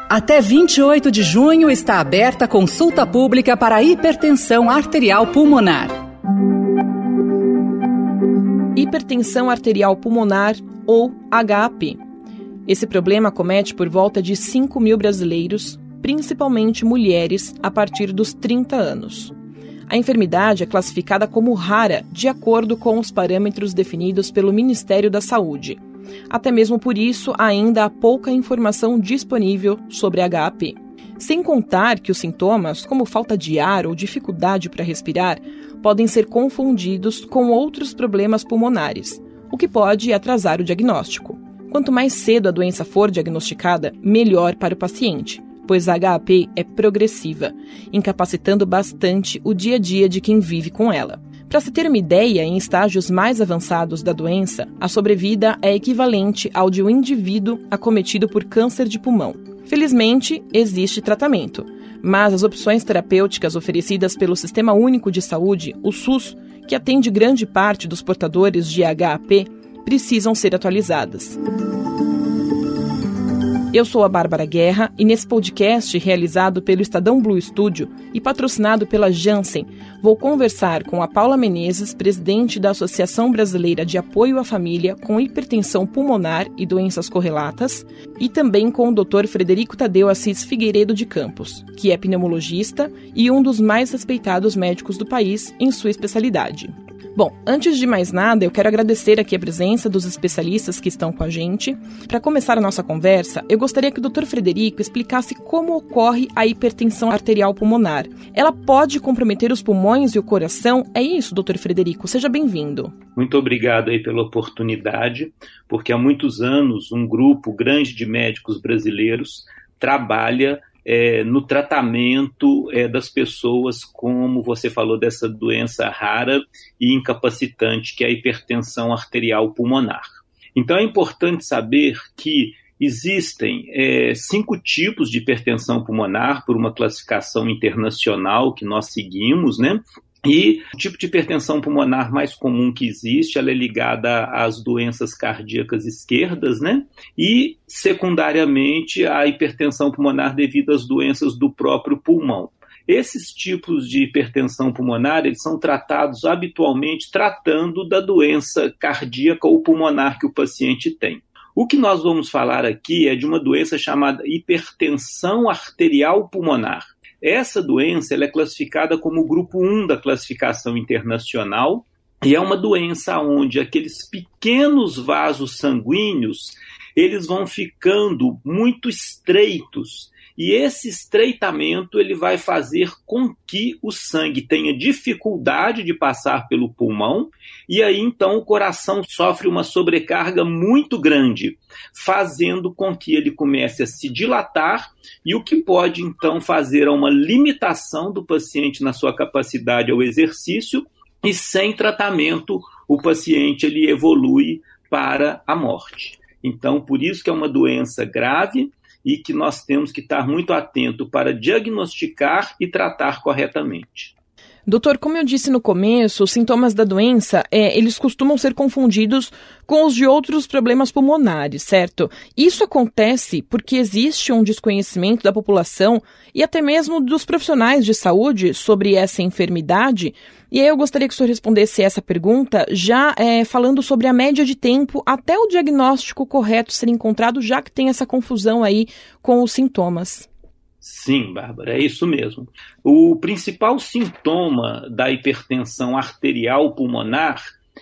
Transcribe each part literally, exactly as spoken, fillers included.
Até vinte e oito de junho está aberta a consulta pública para hipertensão arterial pulmonar. Hipertensão arterial pulmonar, ou H A P. Esse problema acomete por volta de cinco mil brasileiros, principalmente mulheres, a partir dos trinta anos. A enfermidade é classificada como rara, de acordo com os parâmetros definidos pelo Ministério da Saúde. Até mesmo por isso, ainda há pouca informação disponível sobre H A P. Sem contar que os sintomas, como falta de ar ou dificuldade para respirar, podem ser confundidos com outros problemas pulmonares, o que pode atrasar o diagnóstico. Quanto mais cedo a doença for diagnosticada, melhor para o paciente, pois a H A P é progressiva, incapacitando bastante o dia a dia de quem vive com ela. Para se ter uma ideia, em estágios mais avançados da doença, a sobrevida é equivalente ao de um indivíduo acometido por câncer de pulmão. Felizmente, existe tratamento, mas as opções terapêuticas oferecidas pelo Sistema Único de Saúde, o SUS, que atende grande parte dos portadores de H A P, precisam ser atualizadas. Eu sou a Bárbara Guerra e nesse podcast, realizado pelo Estadão Blue Studio e patrocinado pela Janssen, vou conversar com a Paula Menezes, presidente da Associação Brasileira de Apoio à Família com Hipertensão Pulmonar e Doenças Correlatas, e também com o doutor Frederico Tadeu Assis Figueiredo de Campos, que é pneumologista e um dos mais respeitados médicos do país em sua especialidade. Bom, antes de mais nada, eu quero agradecer aqui a presença dos especialistas que estão com a gente. Para começar a nossa conversa, eu gostaria que o doutor Frederico explicasse como ocorre a hipertensão arterial pulmonar. Ela pode comprometer os pulmões e o coração? É isso, doutor Frederico. Seja bem-vindo. Muito obrigado aí pela oportunidade, porque há muitos anos um grupo grande de médicos brasileiros trabalha É, no tratamento é, das pessoas, como você falou, dessa doença rara e incapacitante, que é a hipertensão arterial pulmonar. Então é importante saber que existem é, cinco tipos de hipertensão pulmonar, por uma classificação internacional que nós seguimos, né? E o tipo de hipertensão pulmonar mais comum que existe, ela é ligada às doenças cardíacas esquerdas, né? E, secundariamente, a hipertensão pulmonar devido às doenças do próprio pulmão. Esses tipos de hipertensão pulmonar, eles são tratados habitualmente tratando da doença cardíaca ou pulmonar que o paciente tem. O que nós vamos falar aqui é de uma doença chamada hipertensão arterial pulmonar. Essa doença ela é classificada como o grupo um da classificação internacional e é uma doença onde aqueles pequenos vasos sanguíneos eles vão ficando muito estreitos e esse estreitamento ele vai fazer com que o sangue tenha dificuldade de passar pelo pulmão e aí então o coração sofre uma sobrecarga muito grande, fazendo com que ele comece a se dilatar e o que pode então fazer uma limitação do paciente na sua capacidade ao exercício e sem tratamento o paciente ele evolui para a morte. Então por isso que é uma doença grave e que nós temos que estar muito atento para diagnosticar e tratar corretamente. Doutor, como eu disse no começo, os sintomas da doença, é, eles costumam ser confundidos com os de outros problemas pulmonares, certo? Isso acontece porque existe um desconhecimento da população e até mesmo dos profissionais de saúde sobre essa enfermidade. E aí eu gostaria que o senhor respondesse essa pergunta, já é, falando sobre a média de tempo até o diagnóstico correto ser encontrado, já que tem essa confusão aí com os sintomas. Sim, Bárbara, é isso mesmo. O principal sintoma da hipertensão arterial pulmonar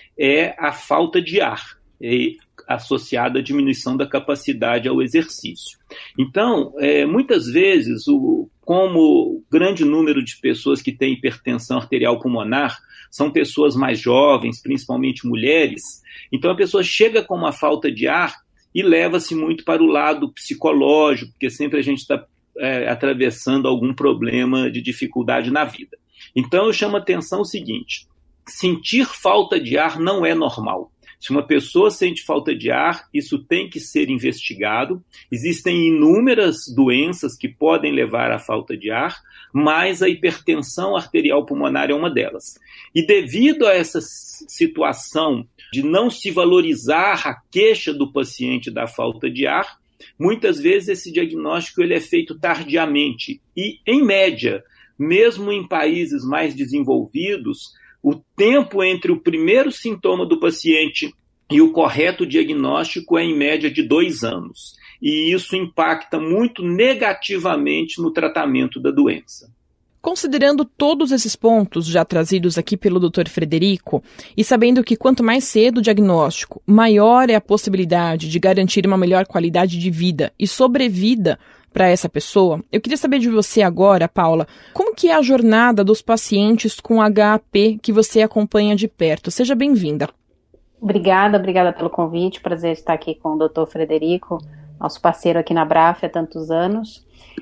é a falta de ar, é associada à diminuição da capacidade ao exercício. Então, é, muitas vezes, o, como grande número de pessoas que têm hipertensão arterial pulmonar são pessoas mais jovens, principalmente mulheres, então a pessoa chega com uma falta de ar e leva-se muito para o lado psicológico, porque sempre a gente está É, atravessando algum problema de dificuldade na vida. Então eu chamo a atenção o seguinte, sentir falta de ar não é normal. Se uma pessoa sente falta de ar, isso tem que ser investigado. Existem inúmeras doenças que podem levar à falta de ar, mas a hipertensão arterial pulmonar é uma delas. E devido a essa situação de não se valorizar a queixa do paciente da falta de ar, muitas vezes esse diagnóstico ele é feito tardiamente e, em média, mesmo em países mais desenvolvidos, o tempo entre o primeiro sintoma do paciente e o correto diagnóstico é em média de dois anos. E isso impacta muito negativamente no tratamento da doença. Considerando todos esses pontos já trazidos aqui pelo doutor Frederico, e sabendo que quanto mais cedo o diagnóstico, maior é a possibilidade de garantir uma melhor qualidade de vida e sobrevida para essa pessoa, eu queria saber de você agora, Paula, como que é a jornada dos pacientes com H A P que você acompanha de perto? Seja bem-vinda. Obrigada, obrigada pelo convite, prazer estar aqui com o doutor Frederico, nosso parceiro aqui na Abraf há tantos anos.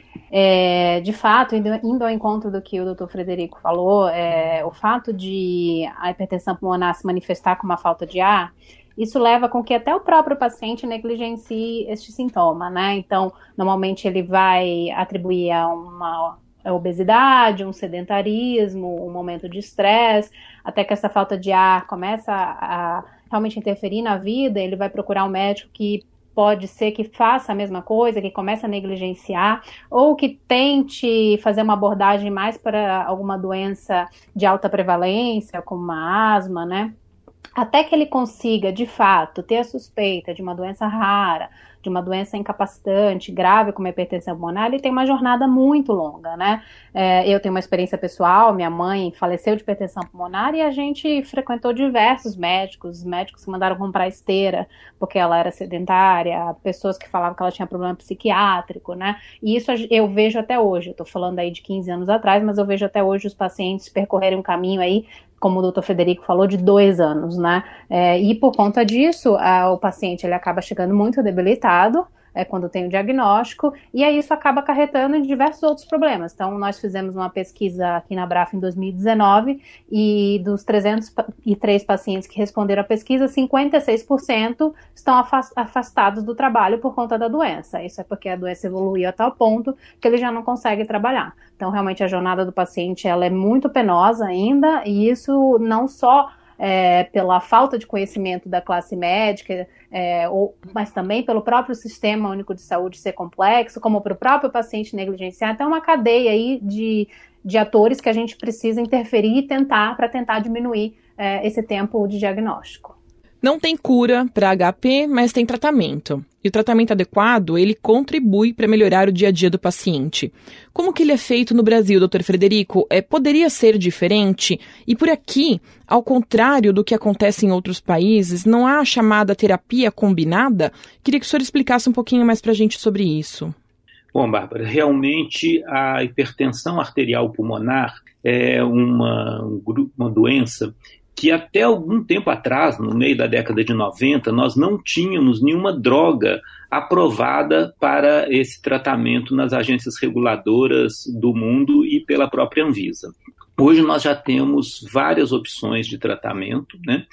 É, de fato, indo, indo ao encontro do que o doutor Frederico falou, é, o fato de a hipertensão pulmonar se manifestar com uma falta de ar, isso leva com que até o próprio paciente negligencie este sintoma, né? Então, normalmente ele vai atribuir a uma obesidade, um sedentarismo, um momento de estresse, até que essa falta de ar começa a, a realmente interferir na vida, ele vai procurar um médico que pode ser que faça a mesma coisa, que comece a negligenciar, ou que tente fazer uma abordagem mais para alguma doença de alta prevalência, como uma asma, né? Até que ele consiga, de fato, ter a suspeita de uma doença rara, de uma doença incapacitante, grave como a hipertensão pulmonar, ele tem uma jornada muito longa, né? É, eu tenho uma experiência pessoal, minha mãe faleceu de hipertensão pulmonar e a gente frequentou diversos médicos, médicos que mandaram comprar esteira porque ela era sedentária, pessoas que falavam que ela tinha problema psiquiátrico, né? E isso eu vejo até hoje, eu tô falando aí de quinze anos atrás, mas eu vejo até hoje os pacientes percorrerem um caminho aí, como o doutor Frederico falou, de dois anos, né? É, e por conta disso, a, o paciente ele acaba chegando muito debilitado, é, quando tem o diagnóstico, e aí isso acaba acarretando em diversos outros problemas. Então, nós fizemos uma pesquisa aqui na Abraf em dois mil e dezenove, e dos trezentos e três pacientes que responderam à pesquisa, cinquenta e seis por cento estão afastados do trabalho por conta da doença. Isso é porque a doença evoluiu a tal ponto que ele já não consegue trabalhar. Então, realmente, a jornada do paciente ela é muito penosa ainda, e isso não só É, pela falta de conhecimento da classe médica, é, ou, mas também pelo próprio sistema único de saúde ser complexo, como para o próprio paciente negligenciar. Então, é uma cadeia aí de, de atores que a gente precisa interferir e tentar, para tentar diminuir é, esse tempo de diagnóstico. Não tem cura para H P, mas tem tratamento. E o tratamento adequado, ele contribui para melhorar o dia a dia do paciente. Como que ele é feito no Brasil, doutor Frederico? É, poderia ser diferente? E por aqui, ao contrário do que acontece em outros países, não há a chamada terapia combinada? Queria que o senhor explicasse um pouquinho mais para a gente sobre isso. Bom, Bárbara, realmente a hipertensão arterial pulmonar é uma, uma doença que até algum tempo atrás, no meio da década de noventa, nós não tínhamos nenhuma droga aprovada para esse tratamento nas agências reguladoras do mundo e pela própria Anvisa. Hoje nós já temos várias opções de tratamento, né?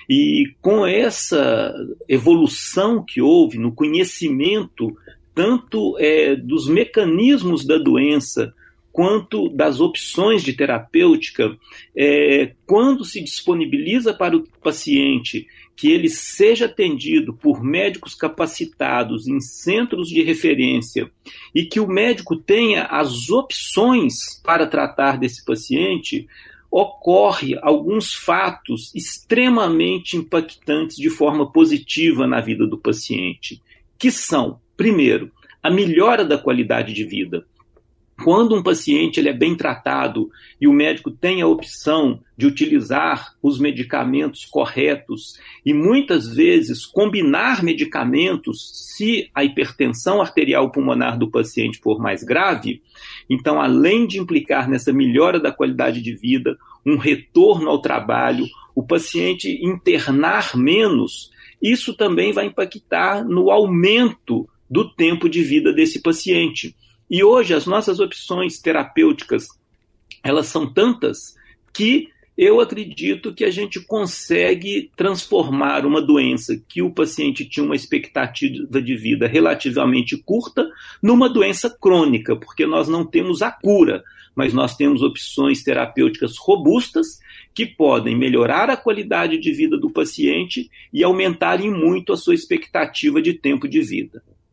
E com essa evolução que houve no conhecimento tanto é, dos mecanismos da doença, quanto das opções de terapêutica, é, quando se disponibiliza para o paciente que ele seja atendido por médicos capacitados em centros de referência e que o médico tenha as opções para tratar desse paciente, ocorre alguns fatos extremamente impactantes de forma positiva na vida do paciente, que são, primeiro, a melhora da qualidade de vida. Quando um paciente ele é bem tratado e o médico tem a opção de utilizar os medicamentos corretos e muitas vezes combinar medicamentos se a hipertensão arterial pulmonar do paciente for mais grave, então além de implicar nessa melhora da qualidade de vida, um retorno ao trabalho, o paciente internar menos, isso também vai impactar no aumento do tempo de vida desse paciente. E hoje as nossas opções terapêuticas, elas são tantas que eu acredito que a gente consegue transformar uma doença que o paciente tinha uma expectativa de vida relativamente curta numa doença crônica, porque nós não temos a cura, mas nós temos opções terapêuticas robustas que podem melhorar a qualidade de vida do paciente e aumentarem muito a sua expectativa de tempo de vida.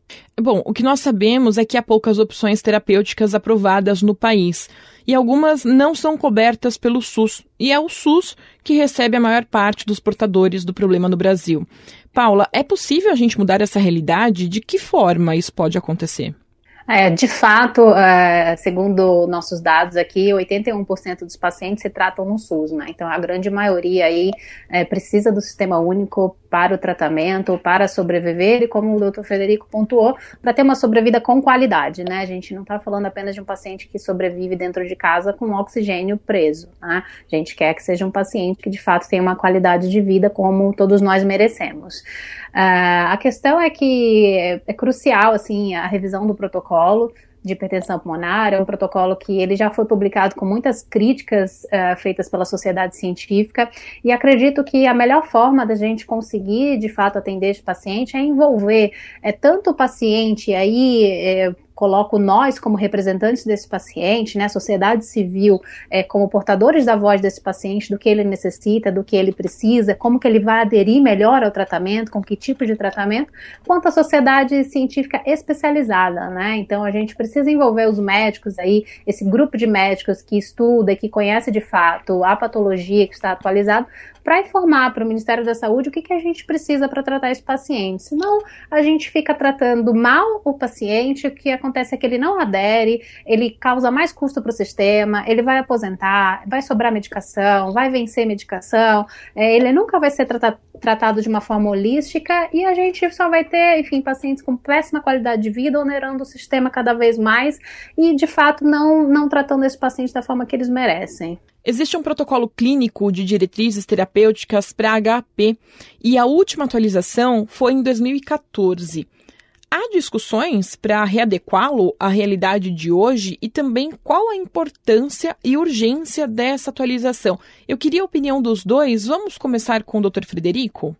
Bom, o que nós sabemos é que há poucas opções terapêuticas aprovadas no país e algumas não são cobertas pelo SUS. E é o SUS que recebe a maior parte dos portadores do problema no Brasil. Paula, é possível a gente mudar essa realidade? De que forma isso pode acontecer? É, de fato, é, segundo nossos dados aqui, oitenta e um por cento dos pacientes se tratam no SUS, né? Então, a grande maioria aí é, precisa do sistema único para o tratamento, para sobreviver e, como o doutor Frederico pontuou, para ter uma sobrevida com qualidade, né? A gente não está falando apenas de um paciente que sobrevive dentro de casa com oxigênio preso, né? A gente quer que seja um paciente que, de fato, tenha uma qualidade de vida como todos nós merecemos. Uh, a questão é que é, é crucial, assim, a revisão do protocolo de hipertensão pulmonar. É um protocolo que ele já foi publicado com muitas críticas uh, feitas pela sociedade científica, e acredito que a melhor forma da gente conseguir, de fato, atender esse paciente é envolver é, tanto o paciente, aí é, coloco nós como representantes desse paciente, né, a sociedade civil, é, como portadores da voz desse paciente, do que ele necessita, do que ele precisa, como que ele vai aderir melhor ao tratamento, com que tipo de tratamento, quanto a sociedade científica especializada, né? Então a gente precisa envolver os médicos aí, esse grupo de médicos que estuda e que conhece de fato a patologia que está atualizado, para informar para o Ministério da Saúde o que, que a gente precisa para tratar esse paciente. Senão, a gente fica tratando mal o paciente, o que acontece é que ele não adere, ele causa mais custo para o sistema, ele vai aposentar, vai sobrar medicação, vai vencer medicação, é, ele nunca vai ser tratado, tratado de uma forma holística, e a gente só vai ter, enfim, pacientes com péssima qualidade de vida, onerando o sistema cada vez mais e, de fato, não, não tratando esse paciente da forma que eles merecem. Existe um protocolo clínico de diretrizes terapêuticas para H P e a última atualização foi em dois mil e catorze. Há discussões para readequá-lo à realidade de hoje e também qual a importância e urgência dessa atualização? Eu queria a opinião dos dois. Vamos começar com o doutor Frederico?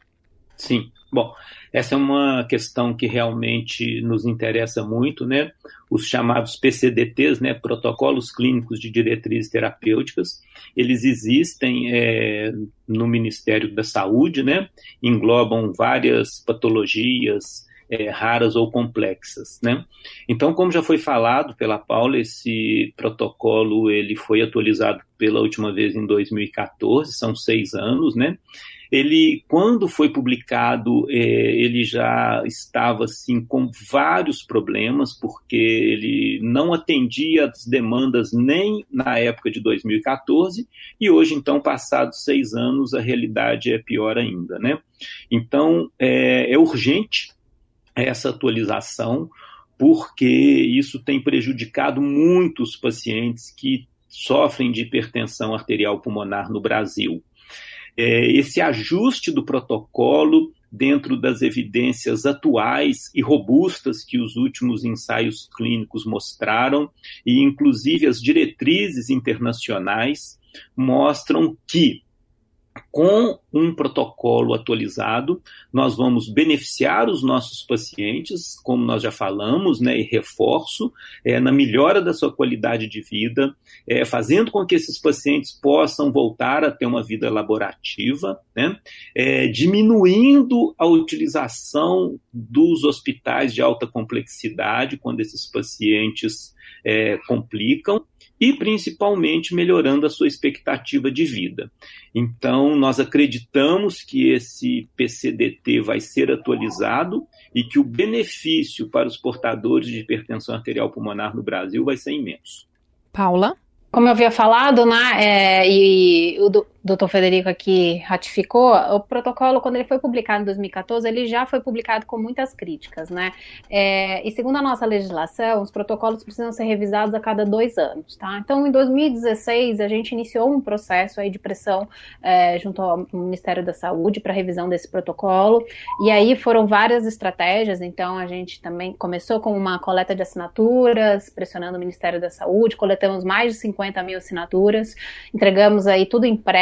Sim. Bom, essa é uma questão que realmente nos interessa muito, né? Os chamados P C D Ts, né? Protocolos Clínicos de Diretrizes Terapêuticas, eles existem é, no Ministério da Saúde, né? Englobam várias patologias é, raras ou complexas, né? Então, como já foi falado pela Paula, esse protocolo ele foi atualizado pela última vez em dois mil e catorze, são seis anos, né? Ele, quando foi publicado, eh, ele já estava assim, com vários problemas, porque ele não atendia às demandas nem na época de dois mil e catorze, e hoje, então, passados seis anos, a realidade é pior ainda, né? Então, é, é urgente essa atualização, porque isso tem prejudicado muitos pacientes que sofrem de hipertensão arterial pulmonar no Brasil. É, esse ajuste do protocolo dentro das evidências atuais e robustas que os últimos ensaios clínicos mostraram, e inclusive as diretrizes internacionais mostram que, com um protocolo atualizado, nós vamos beneficiar os nossos pacientes, como nós já falamos, né, e reforço, é, na melhora da sua qualidade de vida, é, fazendo com que esses pacientes possam voltar a ter uma vida laborativa, né, é, diminuindo a utilização dos hospitais de alta complexidade, quando esses pacientes é, complicam, e principalmente melhorando a sua expectativa de vida. Então, nós acreditamos que esse P C D T vai ser atualizado e que o benefício para os portadores de hipertensão arterial pulmonar no Brasil vai ser imenso. Paula? Como eu havia falado, né, é, e o doutor Frederico aqui ratificou, o protocolo, quando ele foi publicado em dois mil e catorze, ele já foi publicado com muitas críticas, né, é, e segundo a nossa legislação, os protocolos precisam ser revisados a cada dois anos, tá? Então, em dois mil e dezesseis, a gente iniciou um processo aí de pressão é, junto ao Ministério da Saúde para revisão desse protocolo, e aí foram várias estratégias. Então a gente também começou com uma coleta de assinaturas, pressionando o Ministério da Saúde, coletamos mais de cinquenta mil assinaturas, entregamos aí tudo impresso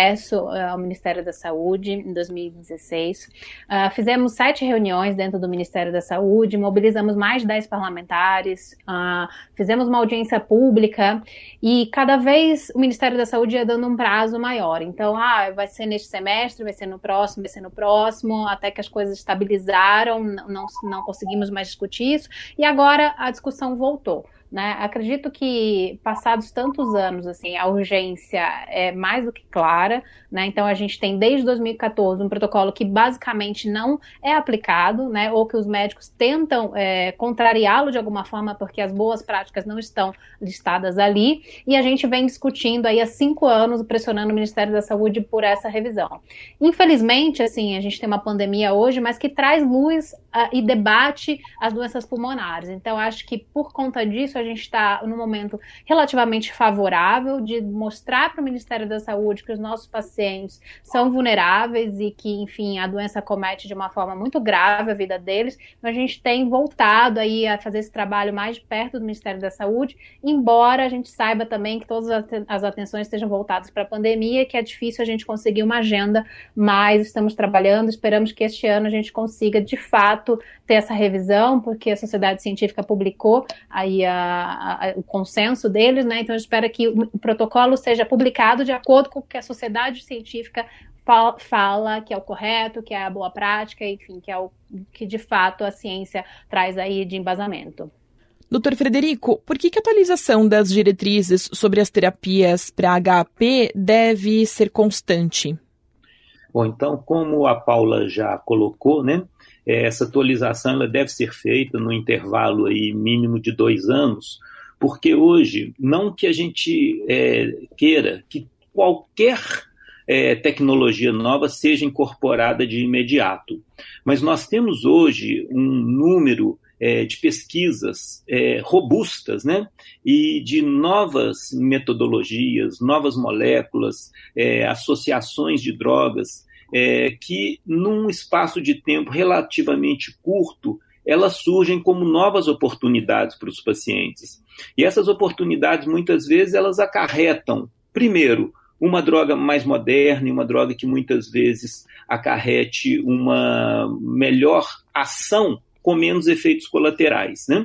acesso uh, ao Ministério da Saúde em dois mil e dezesseis. Uh, fizemos sete reuniões dentro do Ministério da Saúde, mobilizamos mais de dez parlamentares, uh, fizemos uma audiência pública e cada vez o Ministério da Saúde ia dando um prazo maior. Então, ah, vai ser neste semestre, vai ser no próximo, vai ser no próximo, até que as coisas estabilizaram, não, não conseguimos mais discutir isso, e agora a discussão voltou. Né? Acredito que, passados tantos anos, assim, a urgência é mais do que clara, né? Então a gente tem desde dois mil e quatorze um protocolo que basicamente não é aplicado, né? Ou que os médicos tentam é, contrariá-lo de alguma forma porque as boas práticas não estão listadas ali, e a gente vem discutindo aí há cinco anos, pressionando o Ministério da Saúde por essa revisão. Infelizmente, assim, a gente tem uma pandemia hoje, mas que traz luz uh, e debate as doenças pulmonares. Então acho que por conta disso a gente está num momento relativamente favorável de mostrar para o Ministério da Saúde que os nossos pacientes são vulneráveis e que, enfim, a doença comete de uma forma muito grave a vida deles. Então, a gente tem voltado aí a fazer esse trabalho mais de perto do Ministério da Saúde, embora a gente saiba também que todas as atenções estejam voltadas para a pandemia, que é difícil a gente conseguir uma agenda, mas estamos trabalhando, esperamos que este ano a gente consiga, de fato, ter essa revisão, porque a sociedade científica publicou aí a A, a, o consenso deles, né? Então eu espero que o, o protocolo seja publicado de acordo com o que a sociedade científica fala, fala que é o correto, que é a boa prática, enfim, que é o que de fato a ciência traz aí de embasamento. doutor Frederico, por que, que a atualização das diretrizes sobre as terapias para H P deve ser constante? Bom, então, como a Paula já colocou, né? Essa atualização ela deve ser feita no intervalo aí mínimo de dois anos, porque hoje, não que a gente é, queira que qualquer é, tecnologia nova seja incorporada de imediato, mas nós temos hoje um número é, de pesquisas é, robustas, né, e de novas metodologias, novas moléculas, é, associações de drogas, É, que num espaço de tempo relativamente curto, elas surgem como novas oportunidades para os pacientes. E essas oportunidades, muitas vezes, elas acarretam, primeiro, uma droga mais moderna e uma droga que muitas vezes acarrete uma melhor ação com menos efeitos colaterais, né?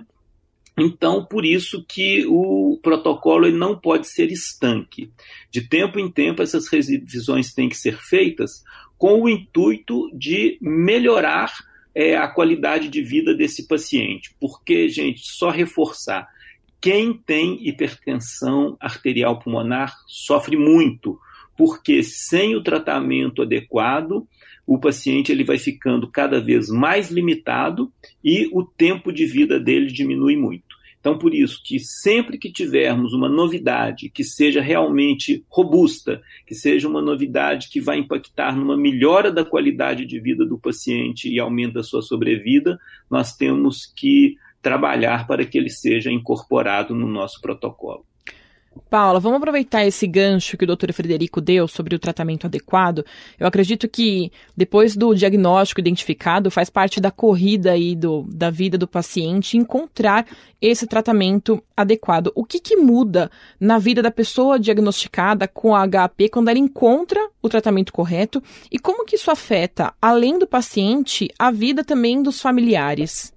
Então, por isso que o protocolo ele não pode ser estanque. De tempo em tempo, essas revisões têm que ser feitas com o intuito de melhorar é, a qualidade de vida desse paciente. Porque, gente, só reforçar, quem tem hipertensão arterial pulmonar sofre muito, porque sem o tratamento adequado, o paciente ele vai ficando cada vez mais limitado e o tempo de vida dele diminui muito. Então, por isso que sempre que tivermos uma novidade que seja realmente robusta, que seja uma novidade que vai impactar numa melhora da qualidade de vida do paciente e aumento da sua sobrevida, nós temos que trabalhar para que ele seja incorporado no nosso protocolo. Paula, vamos aproveitar esse gancho que o doutor Frederico deu sobre o tratamento adequado. Eu acredito que depois do diagnóstico identificado, faz parte da corrida aí do, da vida do paciente encontrar esse tratamento adequado. O que, que muda na vida da pessoa diagnosticada com H P quando ela encontra o tratamento correto e como que isso afeta, além do paciente, a vida também dos familiares?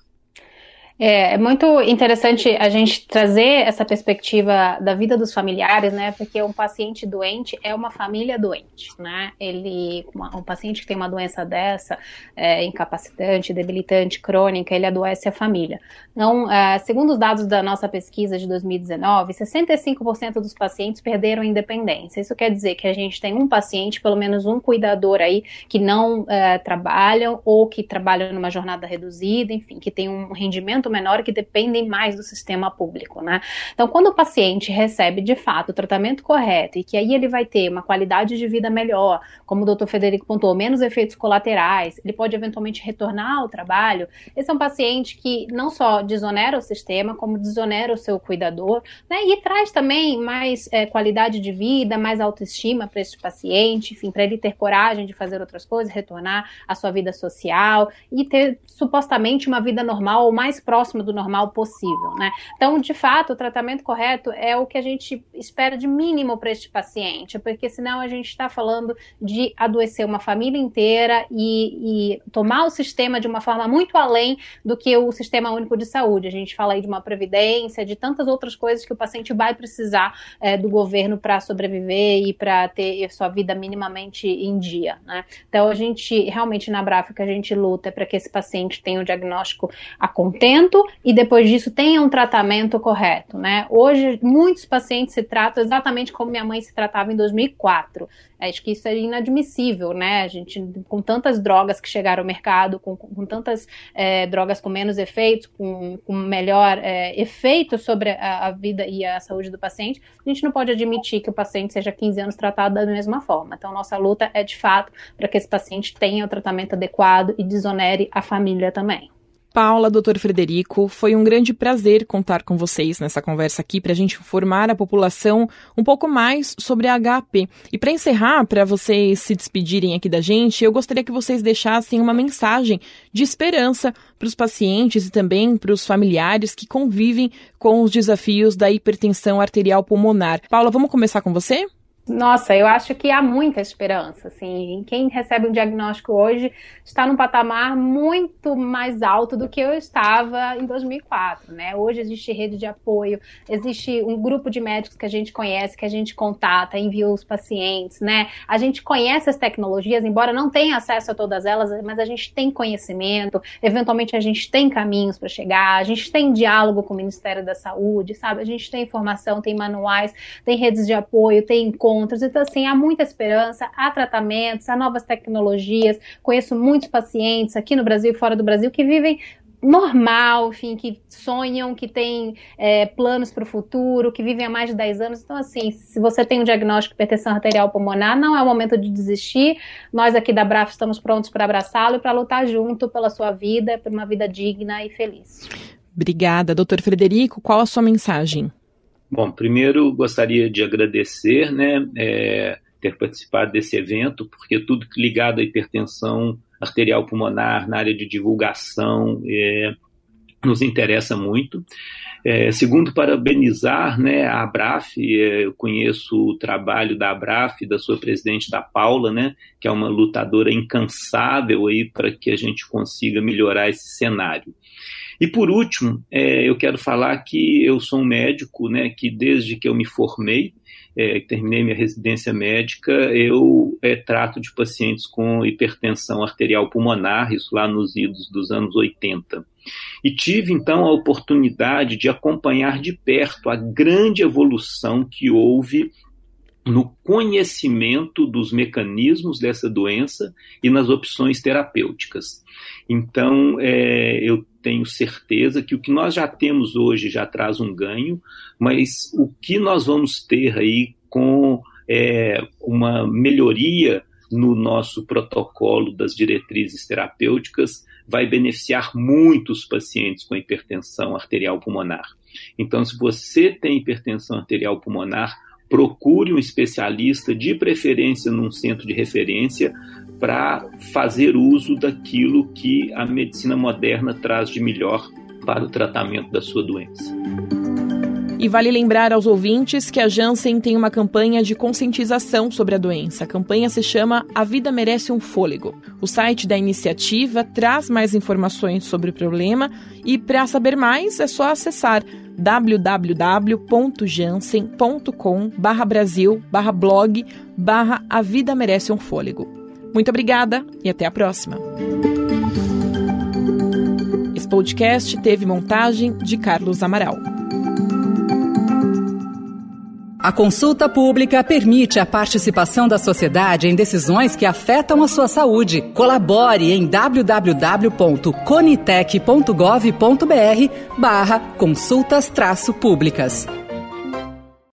É, é muito interessante a gente trazer essa perspectiva da vida dos familiares, né? Porque um paciente doente é uma família doente, né? Ele, uma, um paciente que tem uma doença dessa, é, incapacitante, debilitante, crônica, ele adoece a família. Então, é, segundo os dados da nossa pesquisa de dois mil e dezenove, sessenta e cinco por cento dos pacientes perderam a independência. Isso quer dizer que a gente tem um paciente, pelo menos um cuidador aí, que não é, trabalham ou que trabalham numa jornada reduzida, enfim, que tem um rendimento menor, que dependem mais do sistema público, né? Então, quando o paciente recebe, de fato, o tratamento correto e que aí ele vai ter uma qualidade de vida melhor, como o doutor Frederico pontuou, menos efeitos colaterais, ele pode eventualmente retornar ao trabalho, esse é um paciente que não só desonera o sistema, como desonera o seu cuidador, né? E traz também mais é, qualidade de vida, mais autoestima para esse paciente, enfim, para ele ter coragem de fazer outras coisas, retornar à sua vida social e ter, supostamente, uma vida normal ou mais próxima próximo do normal possível, né? Então, de fato, o tratamento correto é o que a gente espera de mínimo para este paciente, porque senão a gente está falando de adoecer uma família inteira e, e tomar o sistema de uma forma muito além do que o Sistema Único de Saúde. A gente fala aí de uma previdência, de tantas outras coisas que o paciente vai precisar é, do governo para sobreviver e para ter sua vida minimamente em dia, né? Então, a gente, realmente, na Abrafe, que a gente luta é para que esse paciente tenha o diagnóstico a contento e, depois disso, tenha um tratamento correto, né? Hoje, muitos pacientes se tratam exatamente como minha mãe se tratava em dois mil e quatro. Acho que isso é inadmissível, né? A gente, com tantas drogas que chegaram ao mercado, com, com tantas é, drogas com menos efeitos, com, com melhor é, efeito sobre a, a vida e a saúde do paciente, a gente não pode admitir que o paciente seja quinze anos tratado da mesma forma. Então, nossa luta é, de fato, para que esse paciente tenha o tratamento adequado e desonere a família também. Paula, doutor Frederico, foi um grande prazer contar com vocês nessa conversa aqui para a gente informar a população um pouco mais sobre a H P. E para encerrar, para vocês se despedirem aqui da gente, eu gostaria que vocês deixassem uma mensagem de esperança para os pacientes e também para os familiares que convivem com os desafios da hipertensão arterial pulmonar. Paula, vamos começar com você? Nossa, eu acho que há muita esperança, assim, quem recebe um diagnóstico hoje está num patamar muito mais alto do que eu estava em dois mil e quatro, né? Hoje existe rede de apoio, existe um grupo de médicos que a gente conhece, que a gente contata, envia os pacientes, né? A gente conhece as tecnologias, embora não tenha acesso a todas elas, mas a gente tem conhecimento, eventualmente a gente tem caminhos para chegar, a gente tem diálogo com o Ministério da Saúde, sabe? A gente tem informação, tem manuais, tem redes de apoio, tem encontros. Então, assim, há muita esperança, há tratamentos, há novas tecnologias. Conheço muitos pacientes aqui no Brasil e fora do Brasil que vivem normal, enfim, que sonham, que têm é, planos para o futuro, que vivem há mais de dez anos. Então, assim, se você tem um diagnóstico de hipertensão arterial pulmonar, não é o momento de desistir. Nós aqui da Abrafe estamos prontos para abraçá-lo e para lutar junto pela sua vida, por uma vida digna e feliz. Obrigada. doutor Frederico, qual a sua mensagem? Bom, primeiro gostaria de agradecer, né, é, ter participado desse evento, porque tudo ligado à hipertensão arterial pulmonar, na área de divulgação, é, nos interessa muito. É, segundo, parabenizar, né, a Abrafe. É, eu conheço o trabalho da Abrafe, da sua presidente, da Paula, né, que é uma lutadora incansável para que a gente consiga melhorar esse cenário. E, por último, é, eu quero falar que eu sou um médico, né, que desde que eu me formei, é, terminei minha residência médica, eu é, trato de pacientes com hipertensão arterial pulmonar, isso lá nos idos dos anos oitenta. E tive, então, a oportunidade de acompanhar de perto a grande evolução que houve no conhecimento dos mecanismos dessa doença e nas opções terapêuticas. Então, é, eu tenho certeza que o que nós já temos hoje já traz um ganho, mas o que nós vamos ter aí com é, uma melhoria no nosso protocolo das diretrizes terapêuticas vai beneficiar muitos pacientes com hipertensão arterial pulmonar. Então, se você tem hipertensão arterial pulmonar, procure um especialista, de preferência num centro de referência, para fazer uso daquilo que a medicina moderna traz de melhor para o tratamento da sua doença. E vale lembrar aos ouvintes que a Janssen tem uma campanha de conscientização sobre a doença. A campanha se chama A Vida Merece um Fôlego. O site da iniciativa traz mais informações sobre o problema e, para saber mais, é só acessar w w w ponto janssen ponto com barra brasil barra blog barra A Vida Merece um Fôlego. Muito obrigada e até a próxima. Esse podcast teve montagem de Carlos Amaral. A consulta pública permite a participação da sociedade em decisões que afetam a sua saúde. Colabore em w w w ponto conitec ponto gov ponto br barra consultas traço públicas.